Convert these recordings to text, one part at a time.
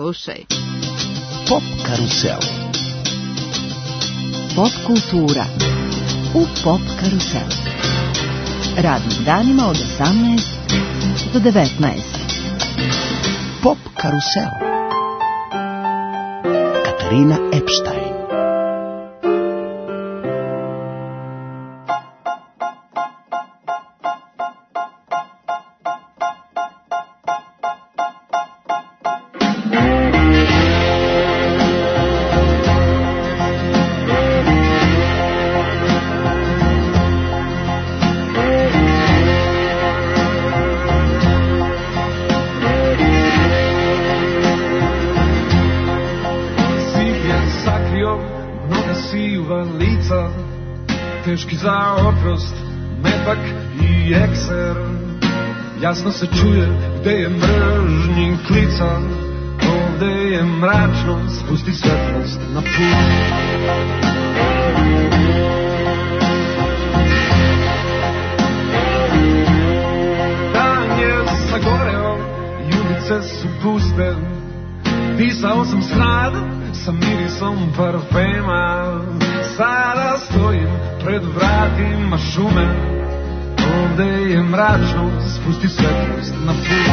Slušaj. Pop karusel. Pop kultura u Pop karuselu. Radnim danima od 18 do 19. Pop karusel. Katarina Epstein. Teški za oprost, metak i ekser. Jasno se čuje gde je mržnji klica. Ovde je mračno, spusti svetlost na put. Dan je sagoreo i ulice su puste. Pisao sam smrad sa mirisom parfema. Sada stojim pred vratima šume. Ovde je mračno, spusti svetlost na put.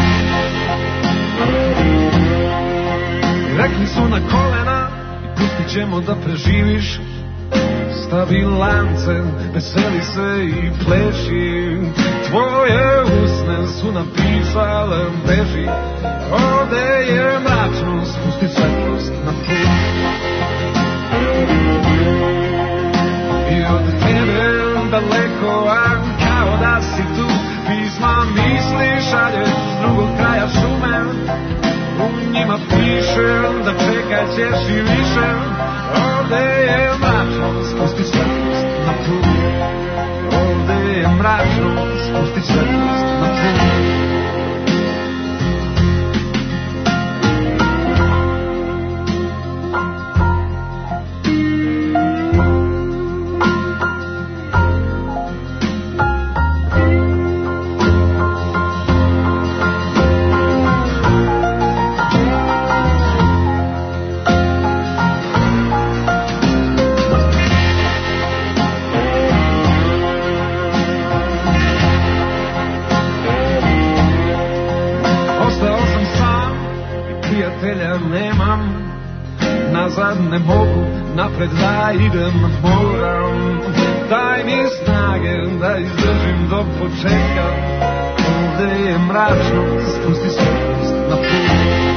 Rekli su na kolena i pustit ćemo da preživiš. Stavi lance, veseli se i pleši. Tvoje usne su napisale beži. Ovde je mračno, spusti svetlost na put. I od tebe daleko, a kao da si tu. Pisma misli šalješ s drugog kraja šume. U njima piše da čekat ćeš i više. Ovde je mračno, spusti svetlost na put. Ovde je mračno, spusti svetlost na put. Ne mogu, napred da idem, moram. Daj mi snage da izdržim do početka. Ovde je mračno, spusti svetlost na put.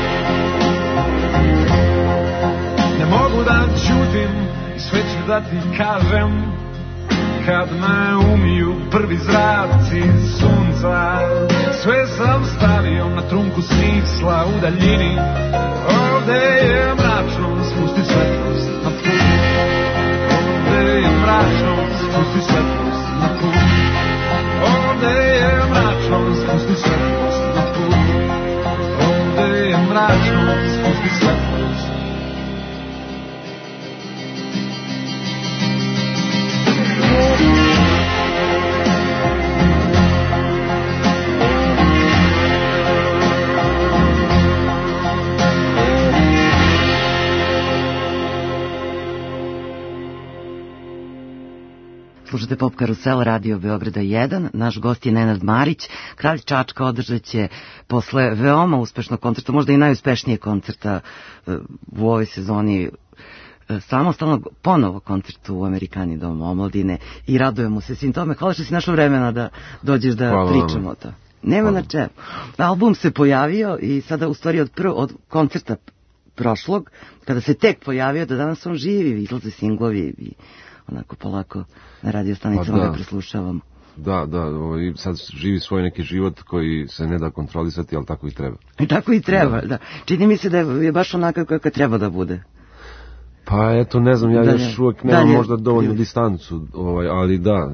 Ne mogu da ćutim i sve ću da ti kažem. Kad me umiju prvi zraci sunca. Sve sam stavio na trunku smisla u daljini. Ovde je mračno, spusti svetlost na put. Ovde je mračno, spusti svetlost na put. Ovde je mračno, spusti svetlost na put. Ovde je mračno, spusti svetlost. Slušate Pop Karusel, Radio Beograda 1. Naš gost je Nenad Marić. Kralj Čačka održat će posle veoma uspešnog koncerta, možda i najuspešnijeg koncerta u ovoj sezoni, samostalnog ponovo koncertu u Amerikani Dom omladine i radujemo se svim tome. Hvala što si našao vremena da dođeš da hvala pričamo o to. Nema na čemu. Album se pojavio i sada u stvari od koncerta prošlog, kada se tek pojavio, da danas on živi, izlaze singlovi i onako polako na radio stanicama ga preslušavamo. Da, sad živi svoj neki život koji se ne da kontrolisati, ali tako i treba. I tako i treba, da. Čini mi se da je baš onako kako treba da bude. Pa eto, ne znam, ja još uvijek nemam možda dovoljnu distancu, ali da,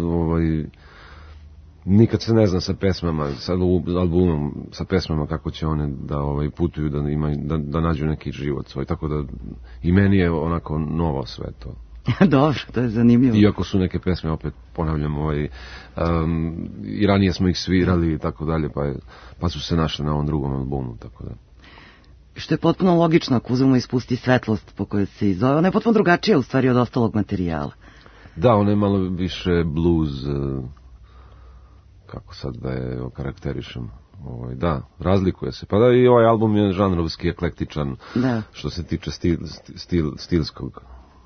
nikad se ne zna sa pesmama, sa albumom, sa pesmama kako će one da putuju, da nađu neki život svoj, tako da i meni je onako novo sve to. Dobro, to je zanimljivo. Iako su neke pesme, opet ponavljam, i ranije smo ih svirali i tako dalje, pa su se našli na ovom drugom albumu, tako da. što je potpuno logično ako uzmemo ispusti svetlost po kojoj se i zove. Ona je potpuno drugačija u stvari od ostalog materijala. Da, ona je malo više blues, kako sad da je okarakterišem. Da, razlikuje se. Pa da, i ovaj album je žanrovski eklektičan, da, što se tiče stilskog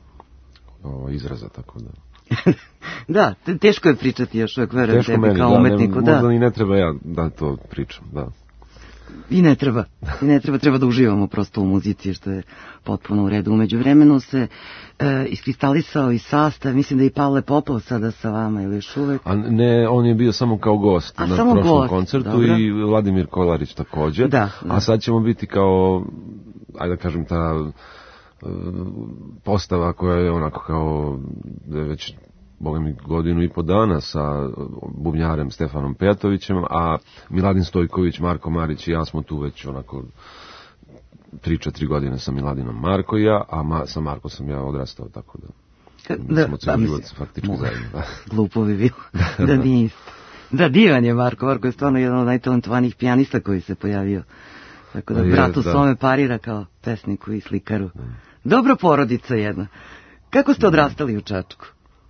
izraza, tako da. Da, teško je pričati još uvijek, verujem tebi kao umetniku. Da, možda i ne treba ja da to pričam, da. I ne treba, treba da uživamo prosto u muzici, što je potpuno u redu. Umeđu vremenu se iskristalisao i sastav, mislim da je i Pavle Popov sada sa vama ili još uvek. A ne, on je bio samo kao gost na prošlom koncertu, dobro. I Vladimir Kolarić također. Da. A sad ćemo biti kao, ajde da kažem, ta postava koja je onako kao da je već boga mi godinu i po dana sa bubnjarem Stefanom Pejatovićem, a Miladin Stojković, Marko Marić i ja smo tu već onako 3-4 godine sa Miladinom Marko i ja, a sa Marko sam ja odrastao, tako da smo cijeli život faktički zajedno. Glupo bi bilo da niste. Da, divan je Marko. Marko je stvarno jedan od najtalentovanijih pijanista koji se pojavio. Tako da bratu svome parira kao pesniku i slikaru. Dobra porodica jedna. Kako ste odrastali u Čačku?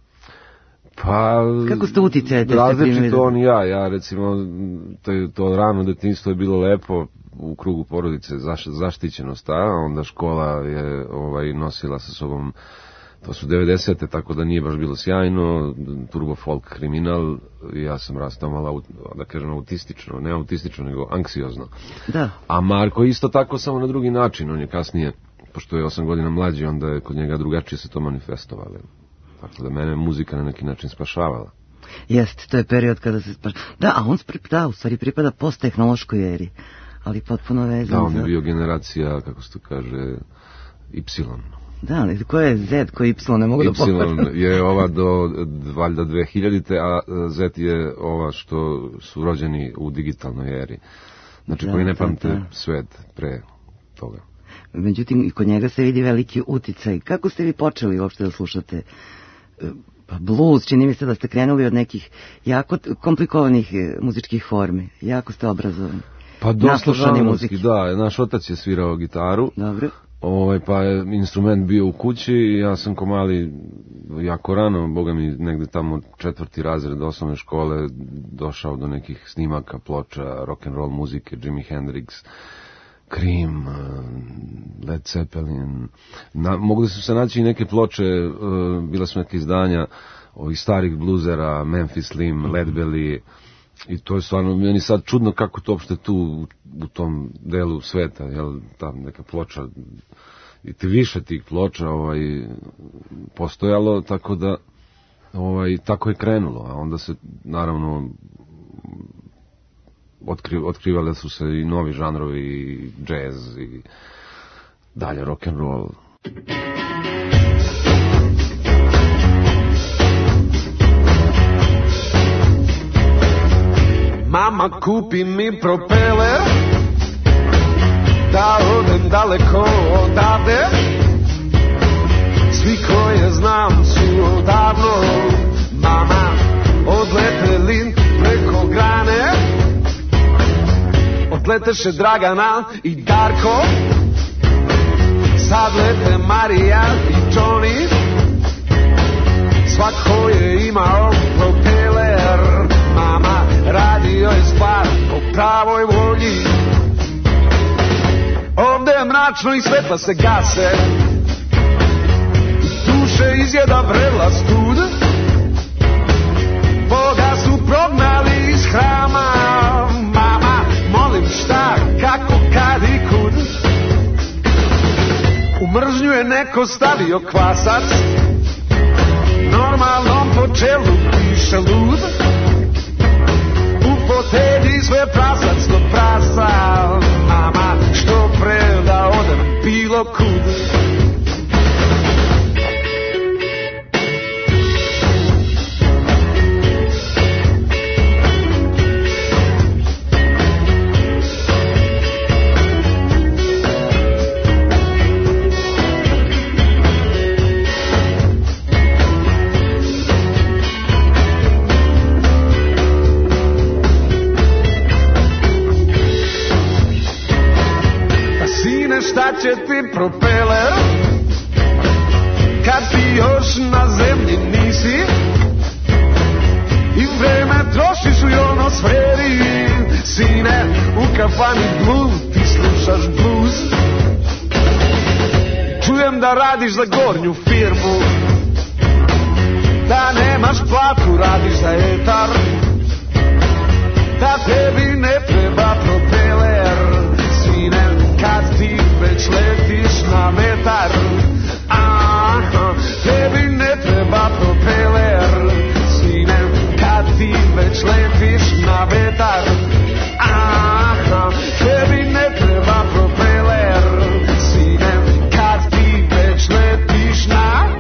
Pa, kako ste uticaje te različito on i ja. Ja recimo, to rano detinjstvo je bilo lepo u krugu porodice, zaštićenost, a onda škola je nosila sa sobom, to su 90-te, tako da nije baš bilo sjajno, turbo folk kriminal, ja sam rastao malo, da kažem, autistično, ne autistično, nego anksiozno. Da. A Marko isto tako, samo na drugi način, on je kasnije, pošto je 8 godina mlađi, onda je kod njega drugačije se to manifestovalo. Tako da mene muzika na neki način spašavala. Jeste, to je period kada se spašava. Da, a on u stvari pripada post-tehnološkoj eri, ali potpuno vezan. Da, on je bio generacija, kako se to kaže, Y. Da, ali ko je Z, ko je Y, ne mogu da pokvaram. Y je ova do valjda 2000-te, a Z je ova što su rođeni u digitalnoj eri. Znači, koji ne pamte svet pre toga. Međutim, i kod njega se vidi veliki uticaj. Kako ste vi počeli uopšte da slušate blues? Čini mi se da ste krenuli od nekih jako komplikovanih muzičkih formi. Jako ste obrazovani. Pa dosta žanrovski, da. Naš otac je svirao gitaru. Dobro. Pa je instrument bio u kući i ja sam ko mali jako rano, boga mi negde tamo 4. razred osnovne škole došao do nekih snimaka, ploča, rock'n'roll muzike, Jimi Hendrix, Cream, Led Zeppelin. Mogu da su se naći i neke ploče, bila su neke izdanja ovih starih bluzera, Memphis Slim, Led Belly, i to je stvarno meni sad čudno kako to uopšte tu u tom delu sveta, jel, ta neka ploča, i više tih ploča postojalo, tako da tako je krenulo, a onda se naravno otkrivale su se i novi žanrovi, i jazz i dalje rock'n'roll. Mama, kupi mi propeler, da odem daleko odavde. Svi koje znam su odavno, mama, odleteli preko grane. Odleteše Dragana i Darko, sad lete Marija i Johnny. Svako je imao propeler, mama, radio je stvar po pravoj volji. Ovde je mračno i svetla se gase, duše izjeda vrela stud. Boga su prognali iz hrama, mama, molim šta, kako, kad i kud. U mržnju je neko stavio kvasac, normalnom po čelu piše lud. U fotelji sve prasac do prasa, mama, što pre da odem bilo kud. će ti propeler kad ti još na zemlji nisi i vreme trošiš u ionosferi. Sine, u kafani blues, ti slušaš blues. Čujem da radiš za gornju firmu, da nemaš platu, radiš za etar, da tebi ne treba propeler. Sine, kad ti već letiš na vetar, tebi ne treba propeler. Sine, kad ti već letiš na vetar, tebi ne treba propeler. Sine, kad ti već letiš na...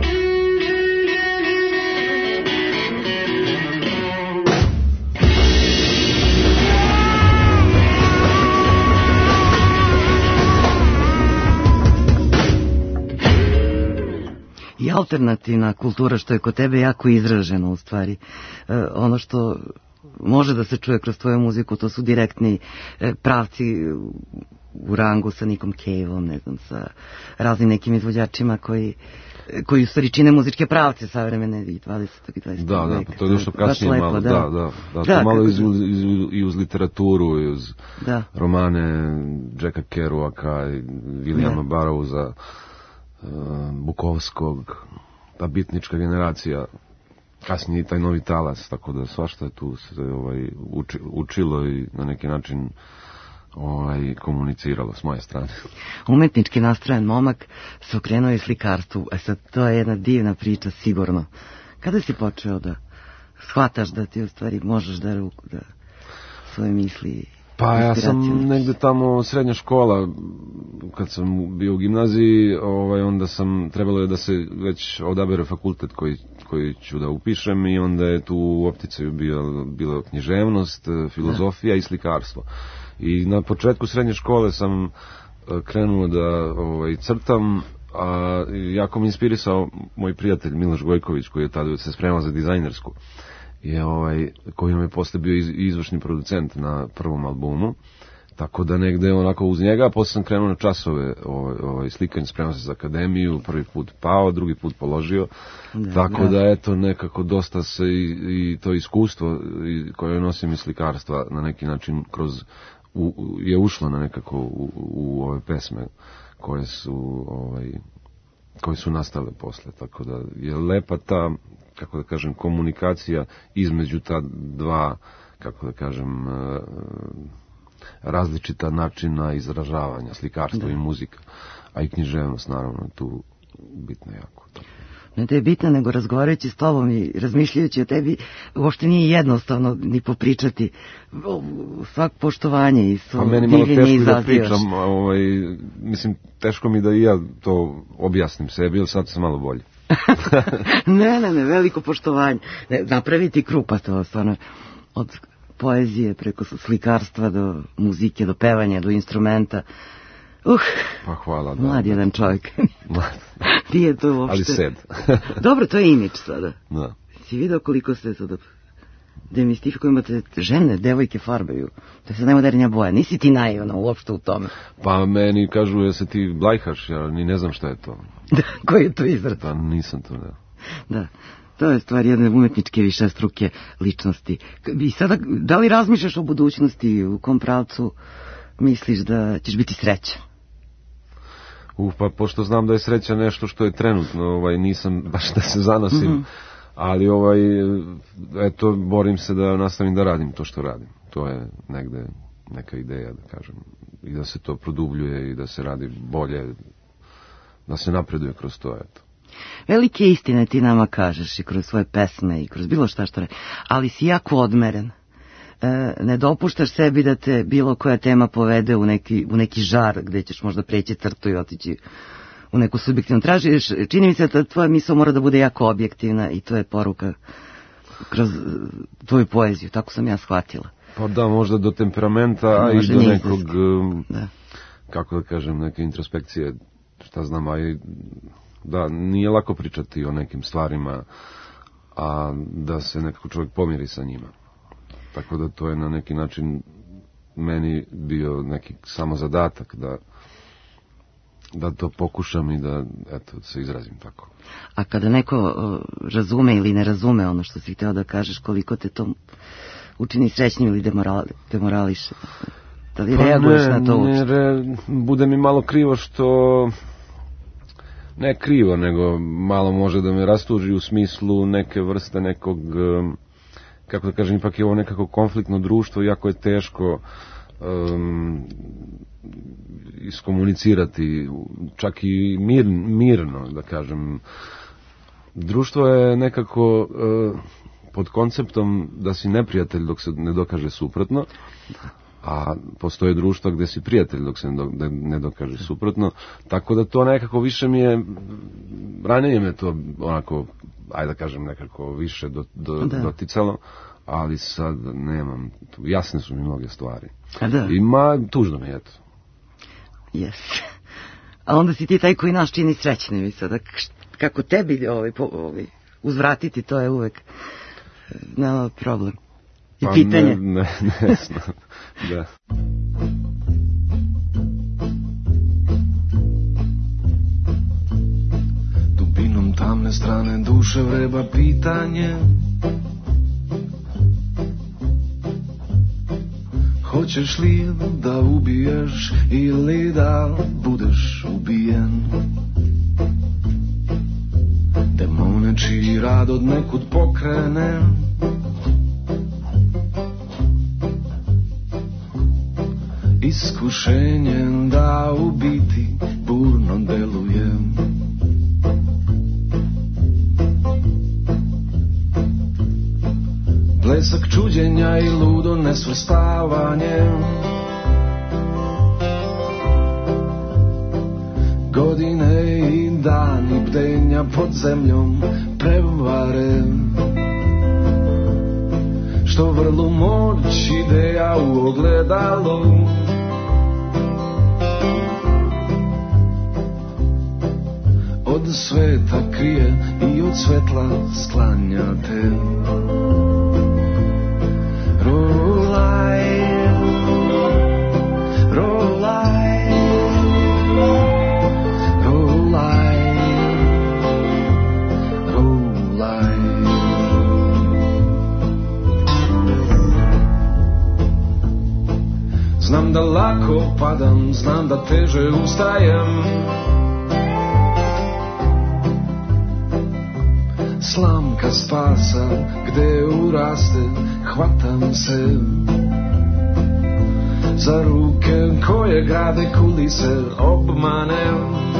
I alternativna kultura, što je kod tebe jako izraženo u stvari. Ono što može da se čuje kroz tvoju muziku, to su direktni pravci u rangu sa Nickom Cave-om, ne znam, sa raznim nekim izvođačima koji u stvari čine muzičke pravce savremene i 20. i 21. Da, veka. to je nešto kasnije malo, da, to malo i uz literaturu, i uz romane Jacka Kerouaka i Williama Burroughsa, Bukovskog, ta bitnička generacija, kasnije i taj novi talas, tako da svašta je tu se učilo i na neki način komuniciralo s moje strane. Umetnički nastrojen momak se okrenuo i slikarstvu, a sad to je jedna divna priča sigurno. Kada si počeo da shvataš da ti u stvari možeš da svoje misli... Pa ja sam negde tamo srednja škola, kad sam bio u gimnaziji, onda trebalo je da se već odabere fakultet koji ću da upišem i onda je tu u opticaju bila književnost, filozofija i slikarstvo. I na početku srednje škole sam krenuo da crtam, a jako mi inspirisao moj prijatelj Miloš Gojković, koji je tada se spremao za dizajnersku. Koji nam je posle bio izvršni producent na prvom albumu, tako da negde onako uz njega, a posle sam krenuo na časove slikanje, spremao se za akademiju, prvi put pao, drugi put položio, tako da eto nekako dosta se i to iskustvo koje nosim iz slikarstva na neki način je ušlo na nekako u ove pesme koje su nastale posle, tako da je lepa ta, kako da kažem, komunikacija između ta dva, kako da kažem, različita načina izražavanja, slikarstvo i muzika, a i književnost naravno tu bitna jako. Ne da je bitna, nego razgovarajući s tobom i razmišljajući o tebi, uopšte nije jednostavno ni popričati. Svak poštovanje i svo divljenje izazivaš. Meni malo teško da pričam, mislim, teško mi da i ja to objasnim sebi, ali sad sam malo bolje. Ne, veliko poštovanje. Napraviti krupa to, stvarno, od poezije preko slikarstva do muzike, do pevanja, do instrumenta. Pa hvala. Mlad jedan čovjek. Nije to uopšte... Ali sed. Dobro, to je imidž sada. Da. Si vidio koliko se sada demistifikujemo, žene, devojke farbaju. To je sad najmodernija boja. Nisi ti naivna uopšte u tome. Pa meni kažu da se ti blajhaš, ja ni ne znam šta je to. Da, koji je to izraz? Pa nisam to, Da. To je stvar jedne umetničke višestruke ličnosti. I sada, da li razmišljaš o budućnosti, u kom pravcu misliš da ćeš biti srećan? Pa pošto znam da je sreća nešto što je trenutno, nisam baš da se zanosim, ali eto, borim se da nastavim da radim to što radim. To je negde neka ideja, da kažem, i da se to produbljuje i da se radi bolje, da se napreduje kroz to, eto. Velike istine ti nama kažeš i kroz svoje pesme i kroz bilo šta što radi, ali si jako odmeren. Ne dopuštaš sebi da te bilo koja tema povede u neki žar gde ćeš možda preći crtu i otići u neku subjektivnu. Čini mi se da tvoja misao mora da bude jako objektivna i to je poruka kroz tvoju poeziju, tako sam ja shvatila. Pa da, možda do temperamenta, a i do nekog, kako da kažem, neke introspekcije, šta znam, a i da nije lako pričati o nekim stvarima, a da se nekako čovjek pomiri sa njima. Tako da to je na neki način meni bio neki samo zadatak da to pokušam i da, eto, se izrazim tako. A kada neko razume ili ne razume ono što si hteo da kažeš, koliko te to učini srećnim ili demorališe? Da li reaguješ na to uopšte? Bude mi malo krivo što... Ne krivo, nego malo može da me rastuži u smislu neke vrste nekog, kako da kažem, ipak je ovo nekako konfliktno društvo, jako je teško iskomunicirati, čak i mirno, da kažem. Društvo je nekako pod konceptom da si neprijatelj dok se ne dokaže suprotno, a postoje društva gde si prijatelj dok se ne dokaže suprotno, tako da to nekako više mi je, ranije me to onako, ajde da kažem, nekako više doticalo, ali sad nemam, jasne su mi mnoge stvari. Tužno mi je, eto. Yes. A onda si ti taj koji nas čini srećnim i sada, kako tebi uzvratiti, to je uvek problem. I pitanje. Ne znam, da. Dubinom tamne strane duše vreba pitanje. Hoćeš li da ubiješ ili da budeš ubijen? Demone čiji rad od nekud pokrene, iskušenjem da u biti burno delujem. Blesak čuđenja i ludo nesvrstavanje, godine i dani bdenja pod zemljom prevare, što vrlu moć ideja u ogledalu. Od sveta krije i od svetla sklanjate. Rolaj, rolaj, rolaj, rolaj. Znam da lako padam, znam da teže ustajem. Slamka spasa gde uraste, hvatam se za ruke koje grade kulise obmane,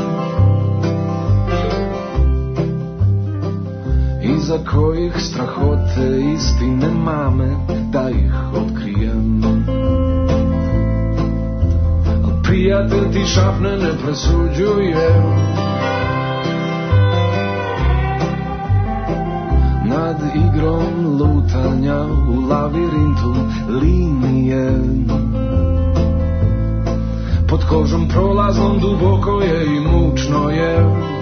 iza kojih strahote istine mame da ih otkrijem. Al prijatelj ti šapne ne presuđujem, nad igrom lutanja u lavirintu linije. Pod kožom prolaznom duboko je i mučno je.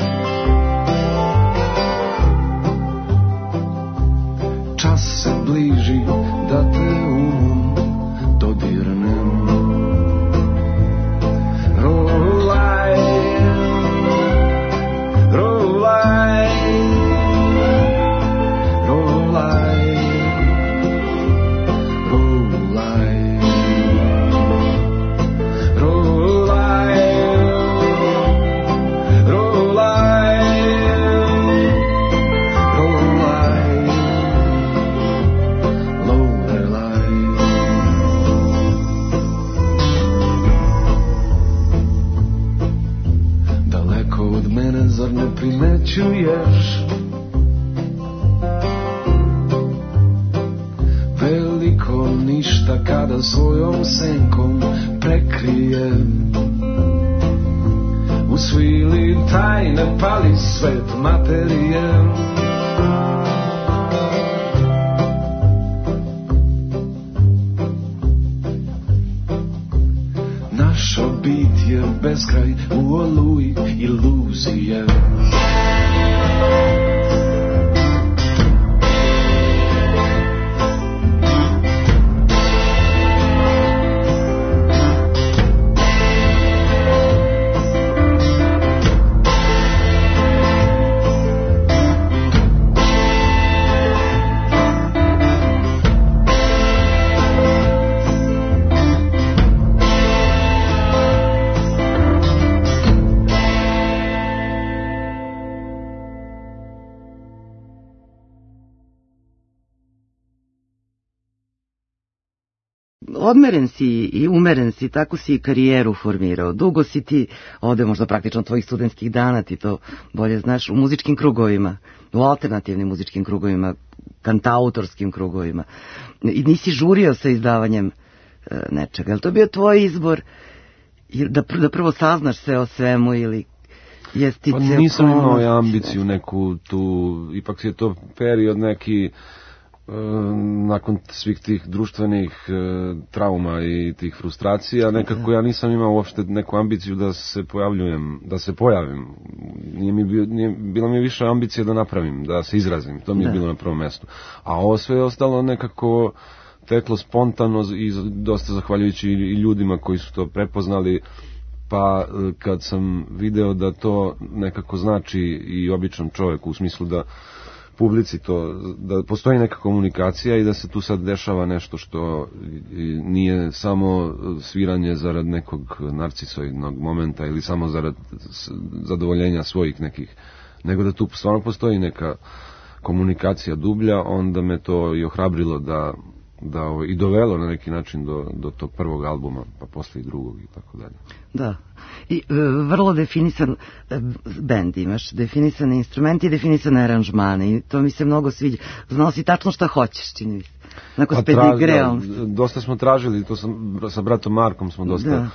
Čas se bliži da te umom dodirnem. Rolaj, rolaj, rolaj, rolaj, rolaj, rolaj, rolaj, lorelaj. Daleko od mene zar ne primećuješ veliko ništa kada svojom senkom prekrije u svili tajne pali svet materije. Naša bit je beskraj u oluji iluzije. odmeren si i umeren si, tako si i karijeru formirao. Dugo si ti, ovde možda praktično tvojih studentskih dana, ti to bolje znaš, u muzičkim krugovima, u alternativnim muzičkim krugovima, kantautorskim krugovima. I nisi žurio sa izdavanjem nečega. Je li to bio tvoj izbor da prvo saznaš sve o svemu ili je stice okolnosti? Pa nisam imao ambiciju neku tu, ipak je to period neki nakon svih tih društvenih trauma i tih frustracija, nekako ja nisam imao uopšte neku ambiciju da se pojavim. Bila mi je više ambicija da napravim, da se izrazim, to mi je bilo na prvom mestu. A ovo sve je ostalo nekako teklo spontano i dosta zahvaljujući i ljudima koji su to prepoznali, pa kad sam video da to nekako znači i običan čovjek u smislu da publici to, da postoji neka komunikacija i da se tu sad dešava nešto što nije samo sviranje zarad nekog narcisoidnog momenta ili samo zarad zadovoljenja svojih nekih, nego da tu stvarno postoji neka komunikacija dublja, onda me to i ohrabrilo da i dovelo na neki način do tog prvog albuma, pa posle i drugog i tako dalje. Da. I vrlo definisan bend imaš, definisane instrumenti i definisane aranžmane i to mi se mnogo sviđa. Znao si tačno šta hoćeš, čini mi se. Nakon dosta smo tražili, to sa bratom Markom smo dosta,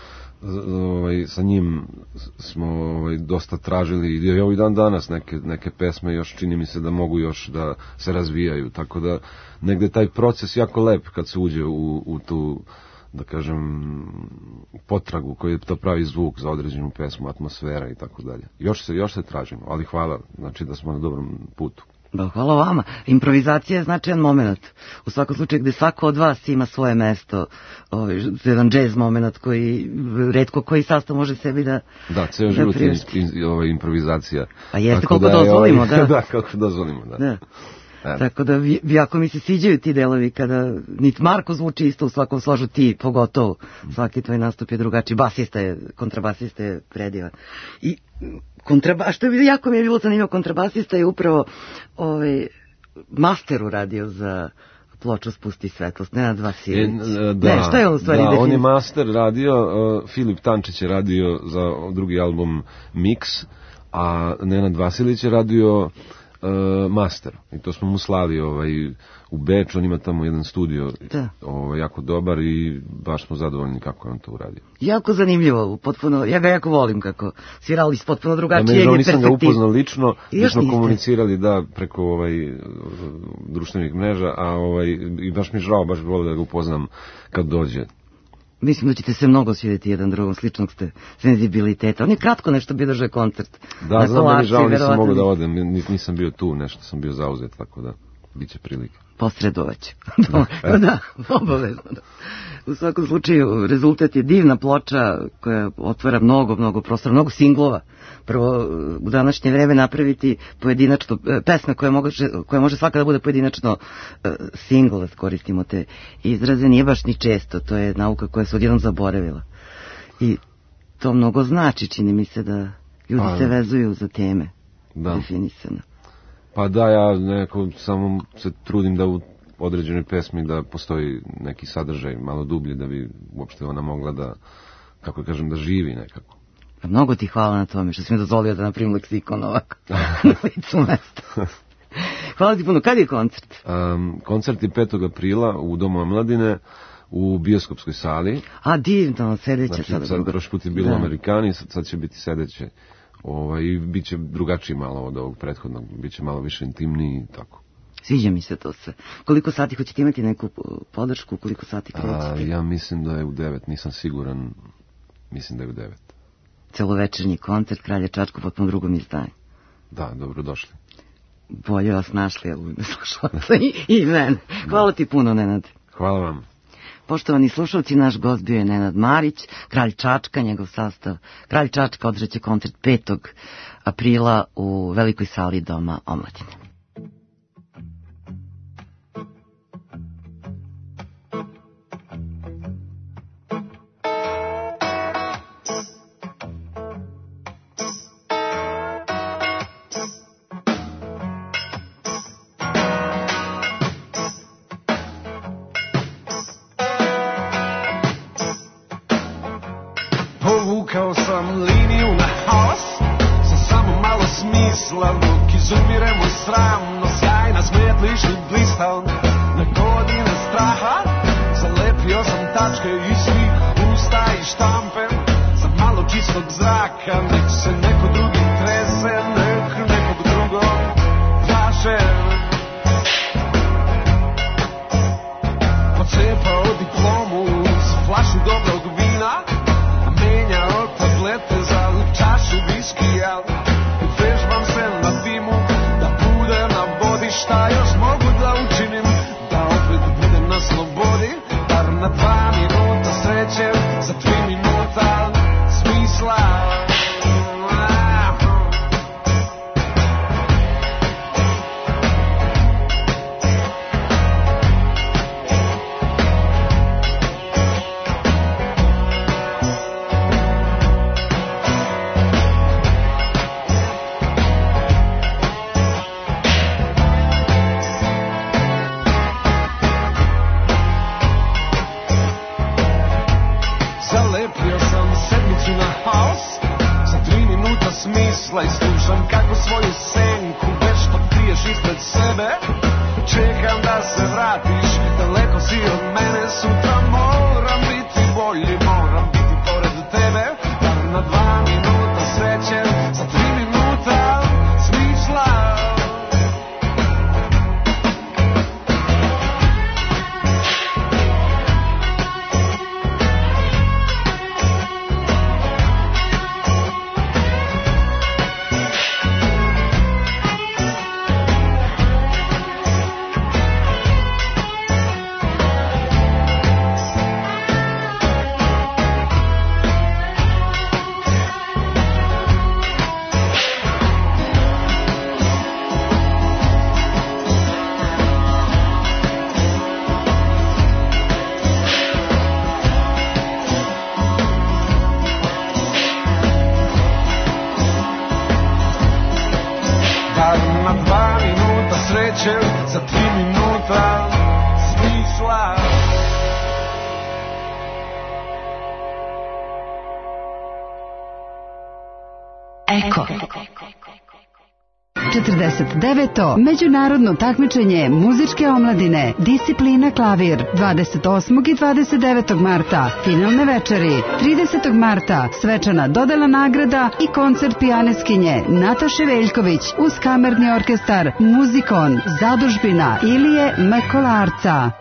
sa njim smo dosta tražili i ovih danas neke pesme još čini mi se da mogu još da se razvijaju, tako da negde taj proces jako lep kad se uđe u tu, da kažem, potragu koji to pravi zvuk za određenu pesmu, atmosfera i tako dalje. Još se tražimo, ali hvala, znači da smo na dobrom putu. Da, hvala vama. Improvizacija je značajan moment. U svakom slučaju gde svako od vas ima svoje mesto, jedan džez moment koji retko koji sastav može sebi da ceo život je improvizacija. Pa jeste koliko dozvolimo, da. Da, koliko dozvolimo, da. Tako da jako mi se sviđaju ti delovi kada niti Marko zvuči isto u svakom složu, ti pogotovo, svaki tvoj nastup je drugačiji, kontrabasista je predivan. I što je jako mi je bilo zanimljivo, kontrabasista je upravo master uradio za ploču Spusti svetlost, Nenad Vasilić. Šta je on u stvari definisao? On je master radio, Filip Tančić je radio za drugi album Mix, a Nenad Vasilić je radio master. I to smo mu slali u Beč, on ima tamo jedan studio jako dobar i baš smo zadovoljni kako je on to uradio. Jako zanimljivo, potpuno, ja ga jako volim kako svirali iz potpuno drugačijeg perspektive. Nisam ga upoznao lično, mi smo komunicirali preko društvenih mreža, i baš mi je žao, baš bi volio da ga upoznam kad dođe. Mislim da ćete se mnogo svidjeti jedan drugom, sličnog ste senzibiliteta. On je kratko nešto bio držao koncert. Da, znam da mi žao, nisam mogao da odem, nisam bio tu, nešto sam bio zauzet, tako da bit će prilike. Posredovaću. Da, obavezno. U svakom slučaju, rezultat je divna ploča koja otvara mnogo prostora, mnogo singlova. Prvo, u današnje vreme napraviti pojedinačno pesme koja može svaka da bude pojedinačno singl, da koristimo te izraze, nije baš ni često. To je nauka koja se odjednom zaboravila. I to mnogo znači, čini mi se da ljudi se vezuju za teme definisane. Pa da, ja nekako samo se trudim da u određenoj pesmi da postoji neki sadržaj malo dublji da bi uopšte ona mogla da, kako kažem, da živi nekako. Mnogo ti hvala na tome što si mi dozvolio da napravim leksikon ovako na licu mesta. Hvala ti puno. Kad je koncert? Koncert je 5. aprila u Domu omladine u bioskopskoj sali. A divno, sedeće sada. Sad prošli put je bilo Amerikani, sad će biti sedeće. I bit će drugačiji malo od ovog prethodnog, bit će malo više intimniji i tako. Sviđa mi se to sve. Koliko sati hoćete imati neku podršku, koliko sati krećete? Ja mislim da je u 9, nisam siguran, mislim da je u 9. Celovečernji koncert Kralja Čačka, potpuno drugom izdanju. Da, dobrodošli. Bolje vas našli, ali me slušalca i mene. Hvala ti puno, Nenad. Hvala vam. Poštovani slušalci, naš gost bio je Nenad Marić, Kralj Čačka, njegov sastav. Kralj Čačka održat će koncert 5. aprila u velikoj sali Doma omladine. Povukao sam liniju na haos, sa samo malo smisla, dok izumire moj sram, no sjajna smetlišni blistal na godine straha. Zalepio sam tačke iz svih usta i štampe, za malo čistog zraka, nek se neko drugi trese, nek nekog drugog vaše. Pocepao diplomu uz flašu dobrog vina, menjao tablete za čašu viskija. Vežbam se na timu da budem na vodi, šta još mogu da učinim da opet budem na slobodi, bar na 2 minuta sreće, za 3 minuta smisla. I slušam kako svoju senku vešto kriješ ispred sebe. Čekam da se vratiš, daleko si od mene. Sutra moram biti bolji, moram biti pored tebe, bar na 2 minuta sreće, za 3 minuta smisla. Za 3 minuta smisla. Eko 49. Međunarodno takmičenje muzičke omladine, disciplina klavir, 28. i 29. marta, finalne večeri, 30. marta, svečana dodela nagrada i koncert pijaneskinje Nataše Veljković uz kamerni orkestar Muzikon, zadužbina Ilije Mekolarca.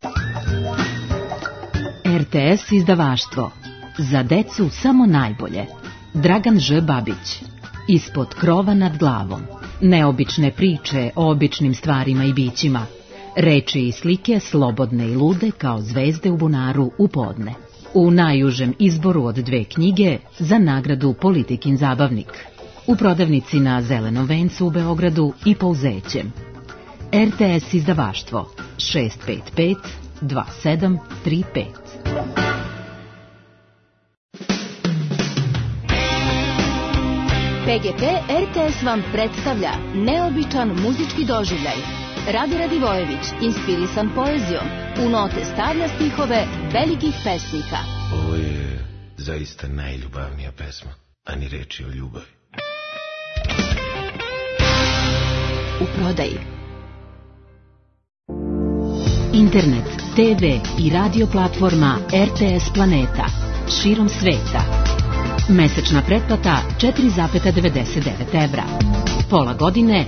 RTS izdavaštvo. Za decu samo najbolje. Dragan Ž. Babić. Ispod krova nad glavom. Neobične priče o običnim stvarima i bićima. Reči i slike slobodne i lude kao zvezde u bunaru u podne. U najužem izboru od 2 knjige za nagradu Politikin zabavnik. U prodavnici na Zelenom vencu u Beogradu i Pouzećem. RTS izdavaštvo 655 2735. PGP RTS vam predstavlja neobičan muzički doživljaj. Rade Radivojević, inspirisan poezijom, u note stavlja stihove velikih pesnika. Ovo je zaista najljubavnija pesma, a ni reči o ljubavi. U prodaji. Internet, TV i radio platforma RTS Planeta. Širom sveta. Mesečna pretplata 4,99 evra. Pola godine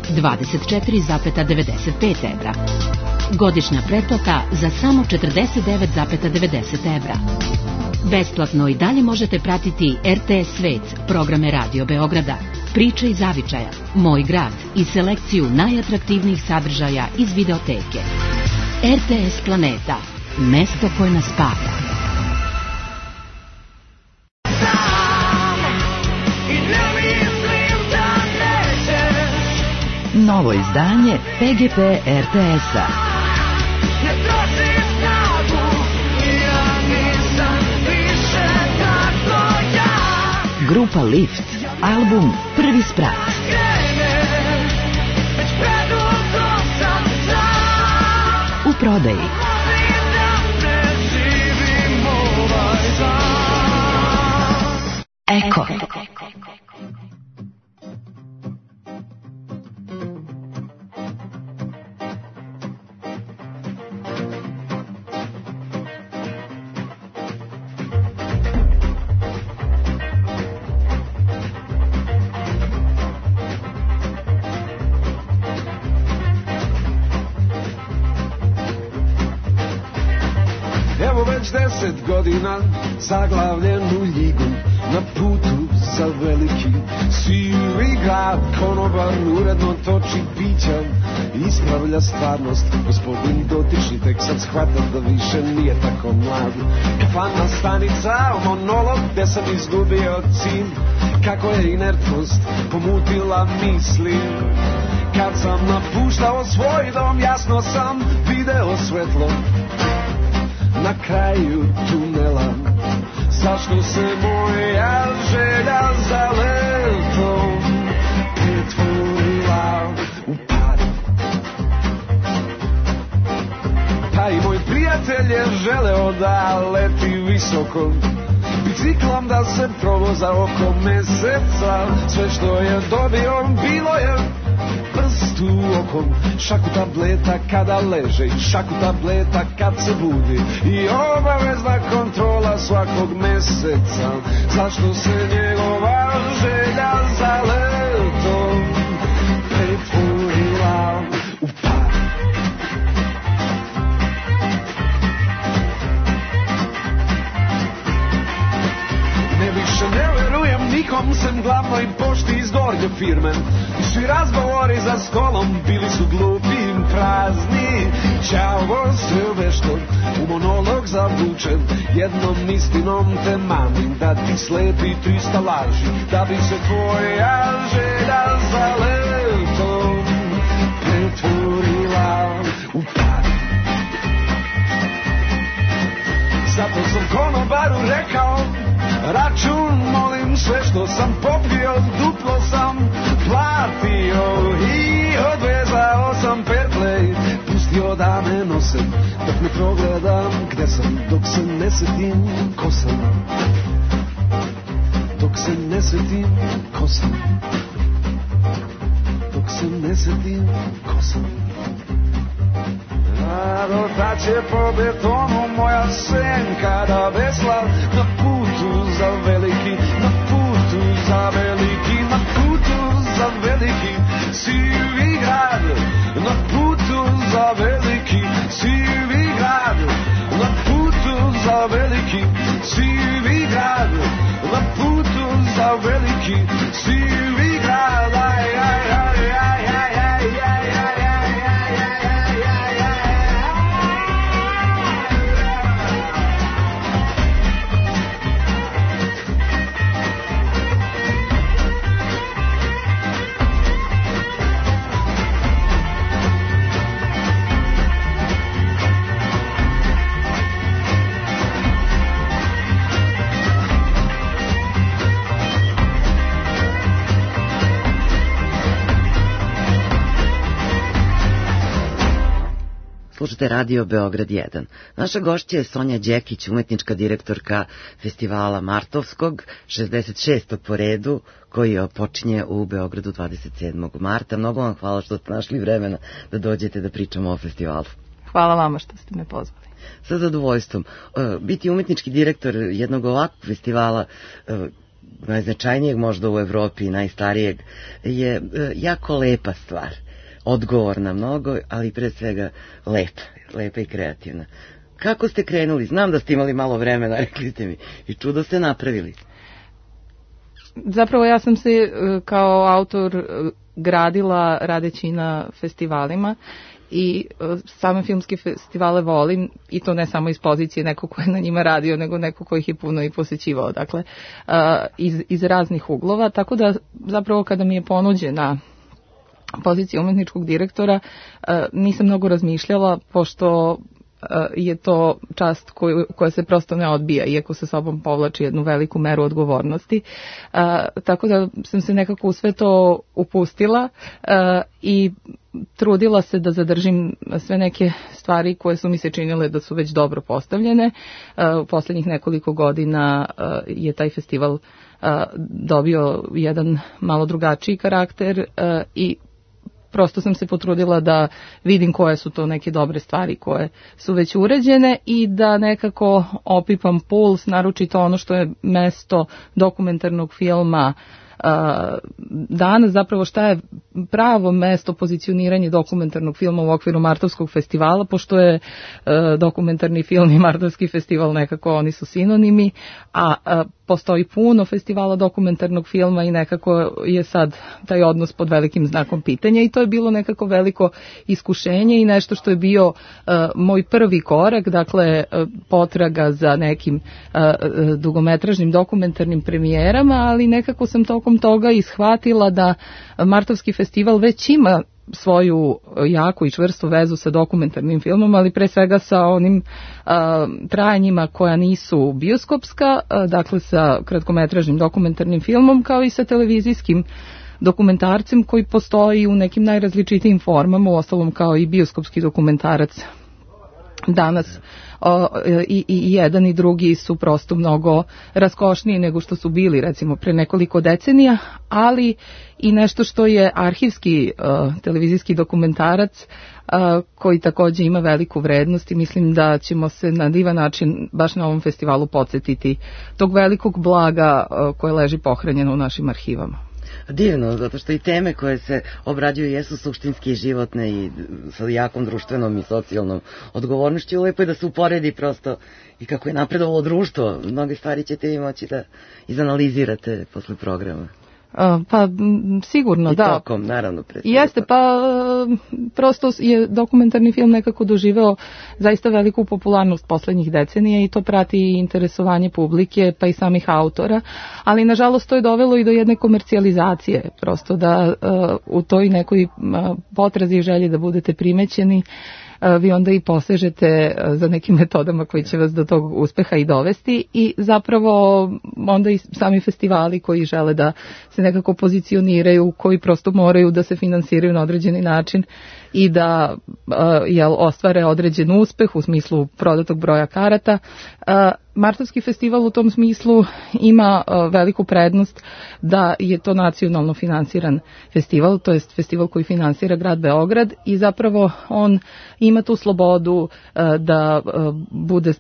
24,95 evra. Godišnja pretplata za samo 49,90 evra. Besplatno i dalje možete pratiti RTS Svet, programe Radio Beograda, Priče iz zavičaja, Moj grad i selekciju najatraktivnijih sadržaja iz videoteke. RTS Planeta, mesto koje nas spaja. Novo izdanje PGP RTS-a. Grupa Lift, album Prvi sprat. U prodaji. Eko. Evo već 10 godina zaglavljen u ljigu, na putu za veliki sivi grad. Konobar uredno toči pića, ispravlja stvarnost. Gospodin dotični tek sad shvata da više nije tako mlad. Kafana stanica, monolog gde sam izgubio cilj. Kako je inertnost pomutila misli. Kad sam napuštao svoj dom, jasno sam video svetlo na kraju tunela. Zašto se moja želja za letom pretvorila u pad? Pa i moj prijatelj je želeo da leti visoko, biciklom da se provoza oko meseca. Sve što je dobio bilo je prst u okom, šaku tableta kada leže i šaku tableta kad se budi, i obavezna kontrola svakog meseca. Zašto se njegova želja za letom pretvorila u pad? Ne više ne verujem nikom sem glavnoj pošti iz gornje firme. I svi razgovori za stolom bili su glupi i prazni. Ćao sve vešto u monolog zavučen, jednom istinom te mamim da ti slepi 300 laži, da bi se tvoja želja za letom pretvorila u pad. Zato sam konobaru rekao, račun molim, sve što sam popio duplo sam platio, i odvezao sam Fairplay, pustio da me nose dok ne progledam gde sam, dok se ne setim ko sam, dok se ne setim ko sam, dok se ne setim ko sam. A tad će po betonu moja senka da vesla na putu za veliki, na putu za veliki, na putu za veliki sivi grad, na putu za veliki sivi grad, na putu za veliki sivi grad, na putu za veliki sivi grad. Aj, aj, aj, aj, aj, aj, aj, aj. Slušate Radio Beograd 1. Naša gošća je Sonja Đekić, umetnička direktorka festivala Martovskog, 66. po redu, koji počinje u Beogradu 27. marta. Mnogo vam hvala što ste našli vremena da dođete da pričamo o festivalu. Hvala vama što ste me pozvali. Sa zadovoljstvom. Biti umetnički direktor jednog ovakvog festivala, najznačajnijeg možda u Evropi i najstarijeg, je jako lepa stvar. Odgovorna mnogo, ali pre svega lepa i kreativna. Kako ste krenuli? Znam da ste imali malo vremena, rekli ste mi, i čudo ste napravili. Zapravo ja sam se kao autor gradila radeći na festivalima i same filmske festivale volim, i to ne samo iz pozicije neko ko je na njima radio, nego neko ko ih je puno i posećivao, dakle iz raznih uglova, tako da zapravo kada mi je ponuđena pozicija umetničkog direktora nisam mnogo razmišljala, pošto je to čast koja se prosto ne odbija, iako sa sobom povlači jednu veliku meru odgovornosti. Tako da sam se nekako u sve to upustila i trudila se da zadržim sve neke stvari koje su mi se činile da su već dobro postavljene. U poslednjih nekoliko godina je taj festival dobio jedan malo drugačiji karakter i prosto sam se potrudila da vidim koje su to neke dobre stvari koje su već urađene i da nekako opipam puls, naročito ono što je mesto dokumentarnog filma danas, zapravo šta je pravo mesto pozicioniranje dokumentarnog filma u okviru Martovskog festivala, pošto je dokumentarni film i Martovski festival nekako oni su sinonimi, a postoji puno festivala dokumentarnog filma i nekako je sad taj odnos pod velikim znakom pitanja i to je bilo nekako veliko iskušenje i nešto što je bio moj prvi korak, dakle potraga za nekim dugometražnim dokumentarnim premijerama, ali nekako sam tokom toga ishvatila da Martovski festival već ima svoju jaku i čvrstu vezu sa dokumentarnim filmom, ali pre svega sa onim trajanjima koja nisu bioskopska, dakle sa kratkometražnim dokumentarnim filmom, kao i sa televizijskim dokumentarcem koji postoji u nekim najrazličitijim formama, uostalom kao i bioskopski dokumentarac danas. I jedan i drugi su prosto mnogo raskošniji nego što su bili recimo pre nekoliko decenija, ali i nešto što je arhivski televizijski dokumentarac koji takođe ima veliku vrednost i mislim da ćemo se na divan način baš na ovom festivalu podsjetiti tog velikog blaga koje leži pohranjeno u našim arhivama. Divno, zato što i teme koje se obrađuju jesu suštinski životne i sa jakom društvenom i socijalnom odgovornošću. Lepo je da se uporedi prosto i kako je napredovalo društvo. Mnoge stvari ćete i moći da izanalizirate posle programa. Pa sigurno, i da. I tokom, naravno. Jeste, pa prosto je dokumentarni film nekako doživeo zaista veliku popularnost poslednjih decenija i to prati i interesovanje publike, pa i samih autora, ali nažalost to je dovelo i do jedne komercijalizacije, prosto da u toj nekoj potrazi i želji da budete primećeni, vi onda i posežete za nekim metodama koji će vas do tog uspeha i dovesti i zapravo onda i sami festivali koji žele da se nekako pozicioniraju, koji prosto moraju da se finansiraju na određeni način i da ostvare određen uspeh u smislu prodatog broja karata. Martovski festival u tom smislu ima veliku prednost da je to nacionalno finansiran festival, to jest festival koji finansira grad Beograd i zapravo on ima tu slobodu da bude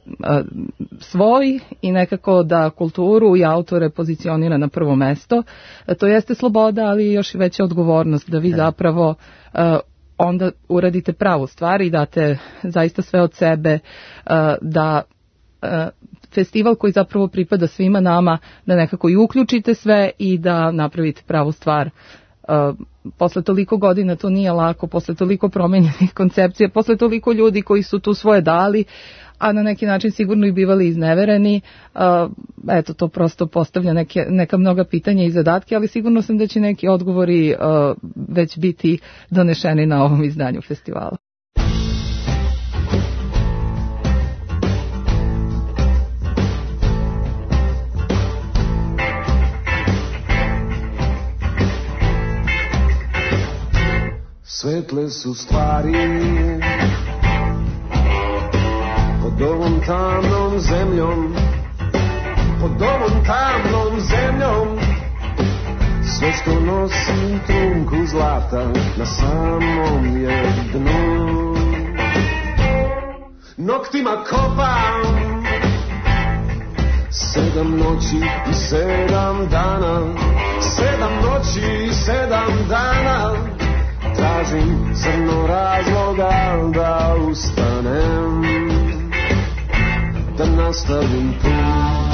svoj i nekako da kulturu i autore pozicionira na prvo mesto. To jeste sloboda, ali još veća odgovornost da vi zapravo onda uradite pravu stvar i date zaista sve od sebe da festival koji zapravo pripada svima nama, da nekako i uključite sve i da napravite pravu stvar. Posle toliko godina to nije lako, posle toliko promenjenih koncepcija, posle toliko ljudi koji su tu svoje dali, a na neki način sigurno i bivali iznevereni. Eto, to prosto postavlja neka mnoga pitanja i zadatke, ali sigurno sam da će neki odgovori već biti donešeni na ovom izdanju festivala. Svetle su stvari pod ovom tamnom zemljom, pod ovom tamnom zemljom. Sve što nosi trunku zlata na samom je dnu. Noktima kopam 7 noći i 7 dana, 7 noći i 7 dana. Tražim crno razloga da ustanem, da nastavim put.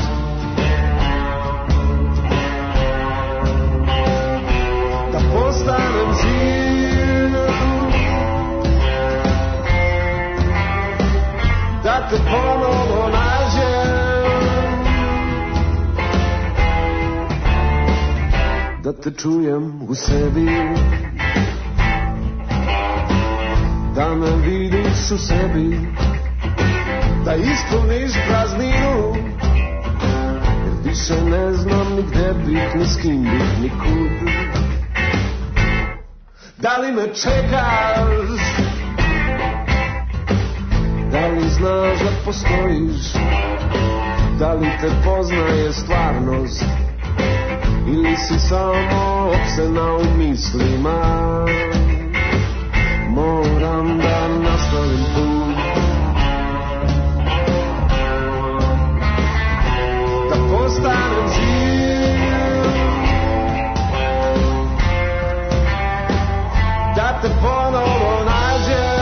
Da postanem živ, da te ponovo nađem, da te čujem u sebi, da me vidiš u sebi, da ispuniš prazninu, jer više ne znam ni gde bih, ni s kim bih, ni kud. Da li me čekaš? Da li znaš da postojiš? Da li te poznaje stvarnost? Ili si samo opsena u mislima? Moram da nastavim put, da postanem živ, da te ponovo nađem.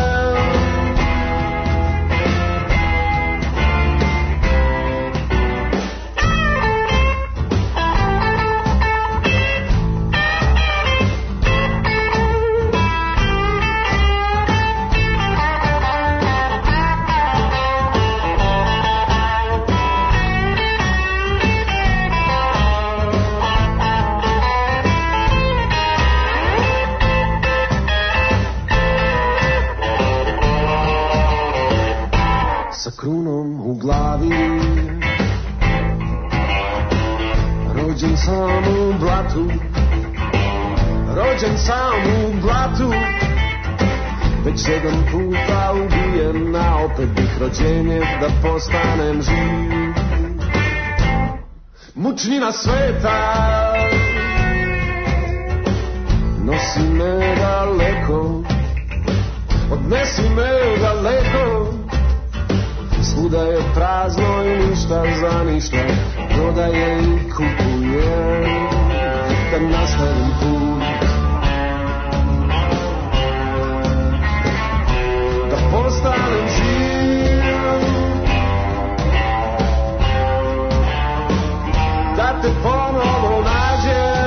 Sa krunom u glavi, rođen sam u blatu, rođen sam u blatu, već 7 puta ubijen, a opet bih rođenje da postanem živ. Mučnina sveta nosi me daleko, odnesi me daleko. Svuda je prazno i ništa za ništa, prodaje i kupuje, da nastavim put, da postanem živ, da te ponovo nađem.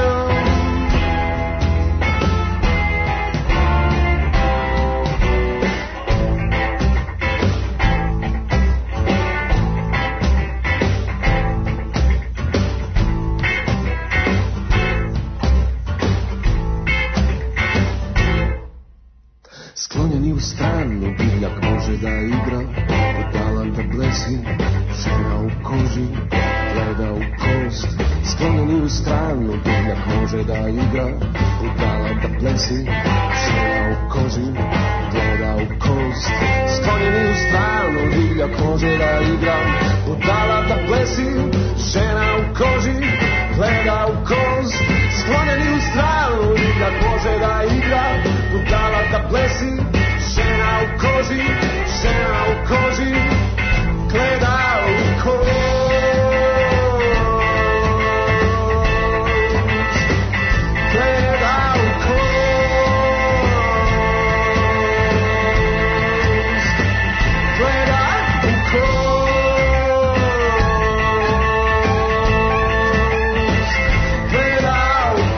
Sklonjeni u stranu, divljak može da igra, budalan da blesi, žena u koži, gleda u kost. Sklonjeni u stranu, divljak može da igra, budalan da blesi, žena u koži, gleda u kost. Sklonjeni u stranu, divljak može da igra, budalan da blesi, žena u koži, gleda u kost. Sklonjeni u stranu, divljak može da igra, budala da blesi, žena u koži, žena u koži, gleda u kost. Gleda u kost. Gleda u kost. Gleda u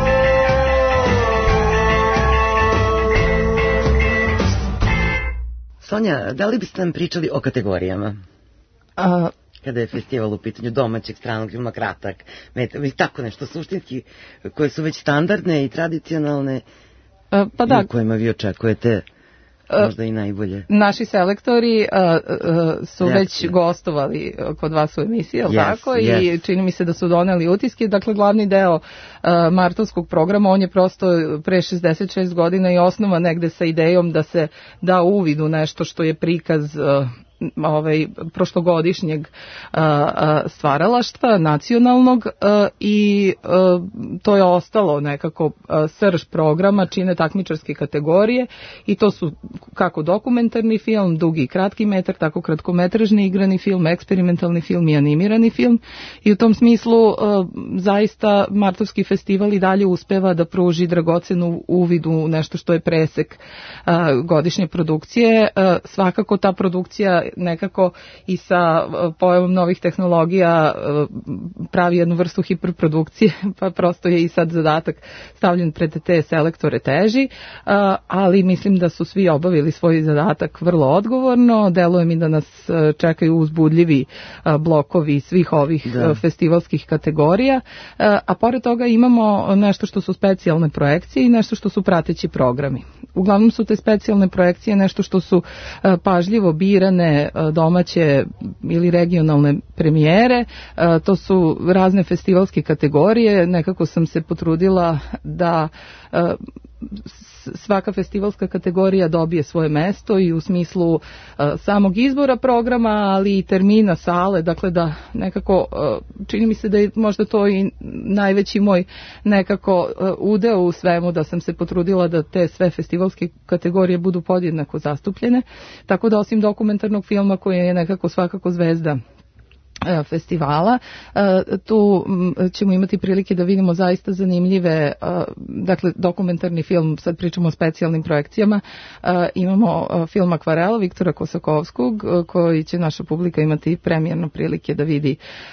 kost. Sonja, da li biste nam pričali o kategorijama? Kada je festival u pitanju domaćeg, stranog filma, kratak, i tako nešto suštinski, koje su već standardne i tradicionalne, pa da, i u kojima vi očekujete možda i najbolje. Naši selektori su već gostovali kod vas u emisiji, jel tako? I čini mi se da su doneli utiske. Dakle, glavni deo martovskog programa, on je prosto pre 66 godina i osnova negde sa idejom da se da uvid u nešto što je prikaz prošlogodišnjeg stvaralaštva nacionalnog i to je ostalo nekako srž programa, čine takmičarske kategorije i to su kako dokumentarni film, dugi i kratki metar, tako kratkometražni igrani film, eksperimentalni film i animirani film i u tom smislu zaista Martovski festival i dalje uspeva da pruži dragocenu uvid u nešto što je presek godišnje produkcije. Svakako ta produkcija nekako i sa pojavom novih tehnologija pravi jednu vrstu hiperprodukcije, pa prosto je i sad zadatak stavljen pred te selektore teži, ali mislim da su svi obavili svoj zadatak vrlo odgovorno. Deluje mi da nas čekaju uzbudljivi blokovi svih ovih festivalskih kategorija, a pored toga imamo nešto što su specijalne projekcije i nešto što su prateći programi. Uglavnom su te specijalne projekcije nešto što su pažljivo birane razne domaće ili regionalne premijere, to su razne festivalske kategorije, nekako sam se potrudila da svaka festivalska kategorija dobije svoje mesto i u smislu samog izbora programa, ali i termina sale, dakle da nekako čini mi se da je možda to i najveći moj nekako udeo u svemu, da sam se potrudila da te sve festivalske kategorije budu podjednako zastupljene, tako da osim dokumentarnog filma koji je nekako svakako zvezda festivala, tu ćemo imati prilike da vidimo zaista zanimljive, dakle dokumentarni film, sad pričamo o specijalnim projekcijama, imamo film Akvarela Viktora Kosakovskog koji će naša publika imati premijerno prilike da vidi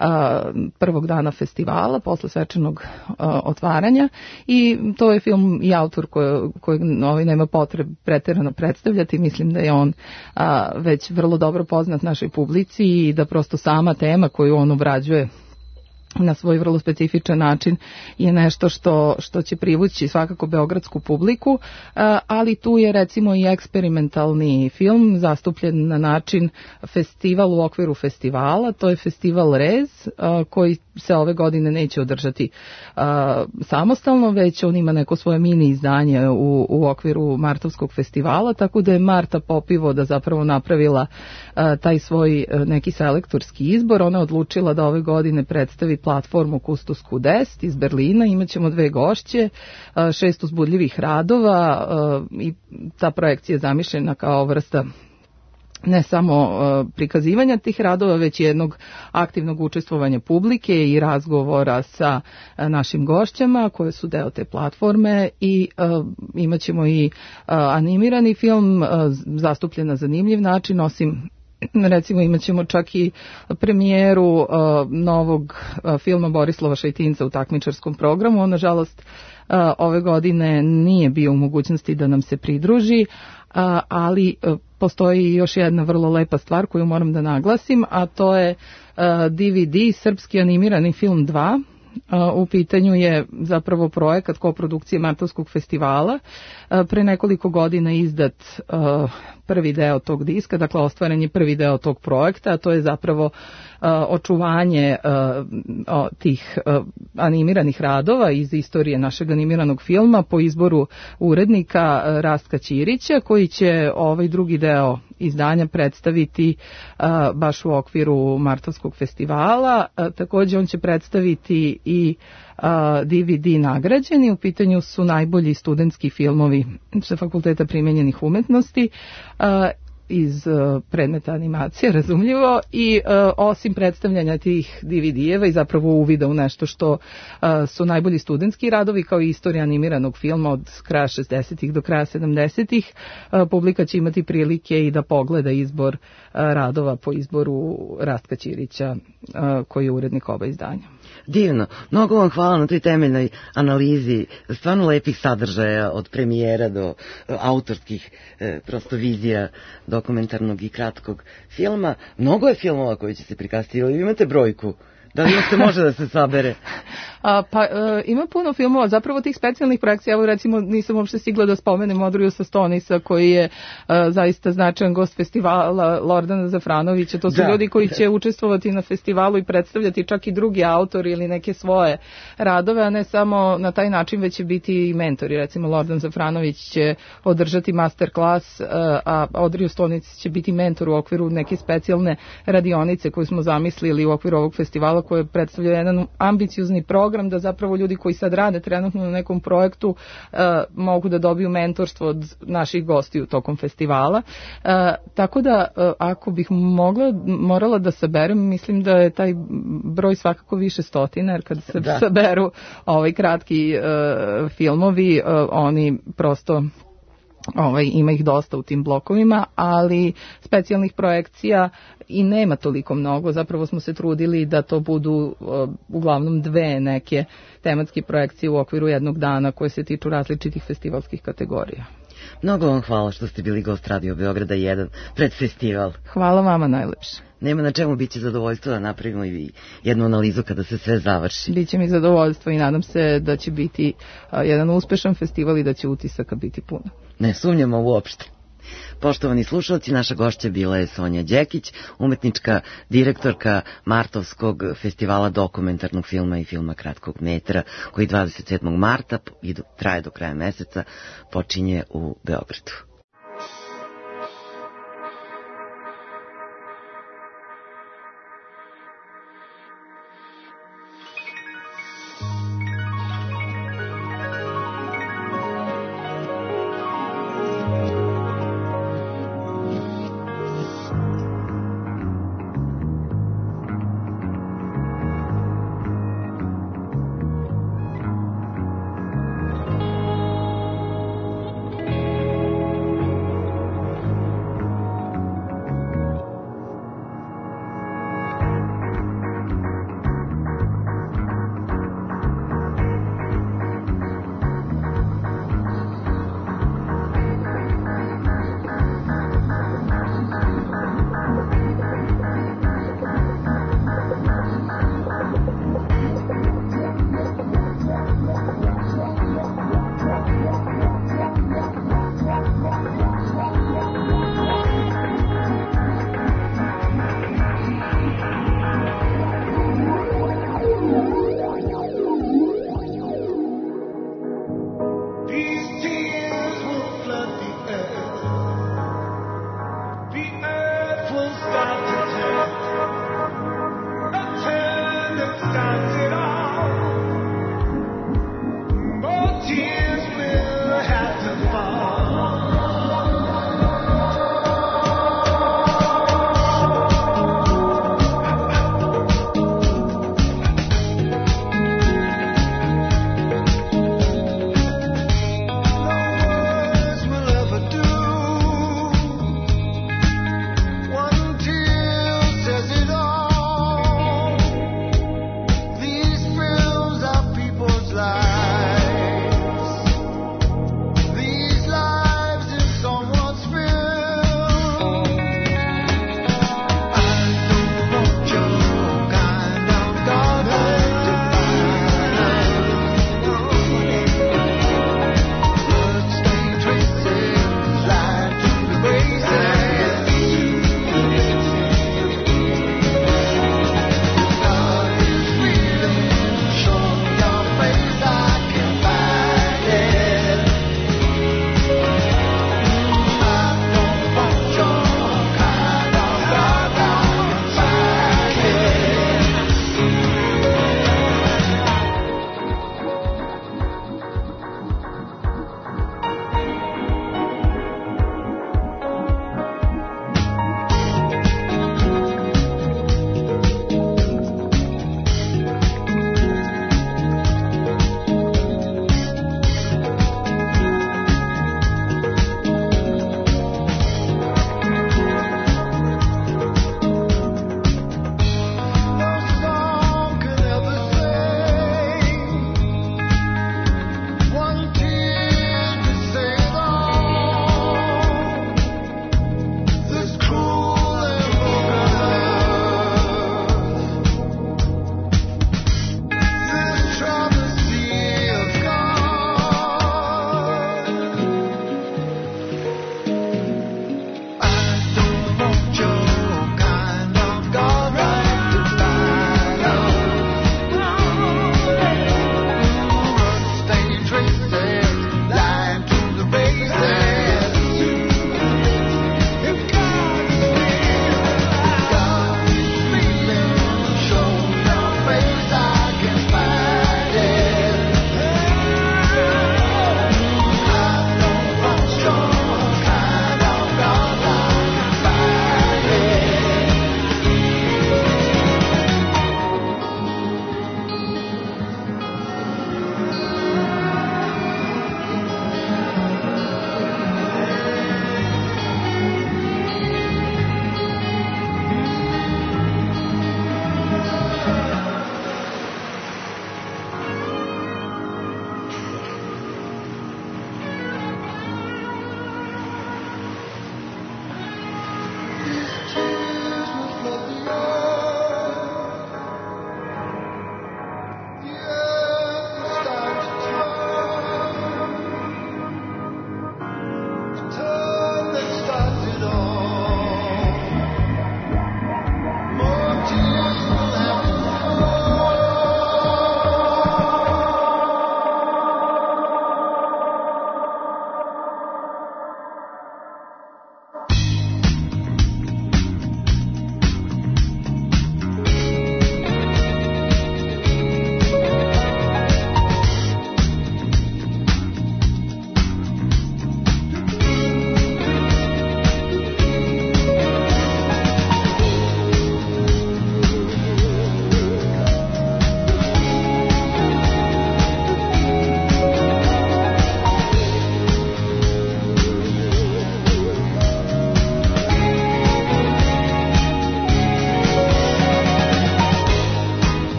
prvog dana festivala posle svečanog otvaranja, i to je film i autor kojeg nema potrebe preterano predstavljati, mislim da je on već vrlo dobro poznat našoj publici i da prosto sama tema koju on obrađuje na svoj vrlo specifičan način je nešto što će privući svakako beogradsku publiku, ali tu je recimo i eksperimentalni film zastupljen na način festival u okviru festivala, to je festival Rez koji se ove godine neće održati samostalno, već on ima neko svoje mini izdanje u okviru Martovskog festivala, tako da je Marta Popivo zapravo napravila taj svoj neki selektorski izbor. Ona je odlučila da ove godine predstavi platformu Kustos Kudest iz Berlina, imaćemo 2 gošće, 6 uzbudljivih radova i ta projekcija je zamišljena kao vrsta ne samo prikazivanja tih radova, već jednog aktivnog učestvovanja publike i razgovora sa našim gošćama koje su deo te platforme, i imaćemo i animirani film zastupljen na zanimljiv način, osim recimo imat ćemo čak i premijeru novog filma Borislava Šajtinca u takmičarskom programu. On nažalost ove godine nije bio u mogućnosti da nam se pridruži, ali postoji još jedna vrlo lepa stvar koju moram da naglasim, a to je DVD Srpski animirani film 2. U pitanju je zapravo projekat koprodukcije Martovskog festivala. Pre nekoliko godina izdat prvi deo tog diska, dakle ostvaren je prvi deo tog projekta, a to je zapravo očuvanje tih animiranih radova iz istorije našeg animiranog filma po izboru urednika Rastka Ćirića, koji će ovaj drugi deo izdanja predstaviti baš u okviru Martovskog festivala. Takođe on će predstaviti i DVD nagrađeni, u pitanju su najbolji studentski filmovi sa Fakulteta primenjenih umetnosti iz predmeta animacije, razumljivo, i osim predstavljanja tih DVD-eva i zapravo uvida u nešto što su najbolji studentski radovi kao i istorija animiranog filma od kraja 60-ih do kraja 70-ih, publika će imati prilike i da pogleda izbor radova po izboru Rastka Ćirića koji je urednik oba izdanja. Divno. Mnogo vam hvala na toj temeljnoj analizi stvarno lepih sadržaja od premijera do autorskih prosto vizija dokumentarnog i kratkog filma. Mnogo je filmova koji će se prikazati. Ili imate brojku? Da li se može da se sabere? Ima puno filmova, zapravo tih specijalnih projekcija. Evo recimo nisam uopšte stigla da spomenem Odriju Sastonisa koji je zaista značajan gost festivala, Lordana Zafranovića. To su ljudi koji će učestvovati na festivalu i predstavljati čak i drugi autori ili neke svoje radove, a ne samo na taj način, već će biti i mentori. Recimo Lordan Zafranović će održati master klas, a Odriju Stonic će biti mentor u okviru neke specijalne radionice koju smo zamislili u okviru ovog festivala, koje predstavlja jedan ambiciozni program da zapravo ljudi koji sad rade trenutno na nekom projektu mogu da dobiju mentorstvo od naših gostiju tokom festivala. Tako da ako bih morala da saberem, mislim da je taj broj svakako više stotina, jer kad se saberu kratki filmovi, oni prosto ima ih dosta u tim blokovima, ali specijalnih projekcija i nema toliko mnogo. Zapravo smo se trudili da to budu uglavnom 2 neke tematske projekcije u okviru jednog dana koje se tiču različitih festivalskih kategorija. Mnogo vam hvala što ste bili gost Radio Beograda 1 pred festival. Hvala vama najlepše. Nema na čemu, bit će zadovoljstvo da napravimo i jednu analizu kada se sve završi. Biće mi zadovoljstvo i nadam se da će biti jedan uspešan festival i da će utisaka biti puno. Ne sumnjamo uopšte. Poštovani slušalci, naša gošća bila je Sonja Đekić, umetnička direktorka Martovskog festivala dokumentarnog filma i filma kratkog metra, koji 27. marta i traje do kraja meseca počinje u Beogradu.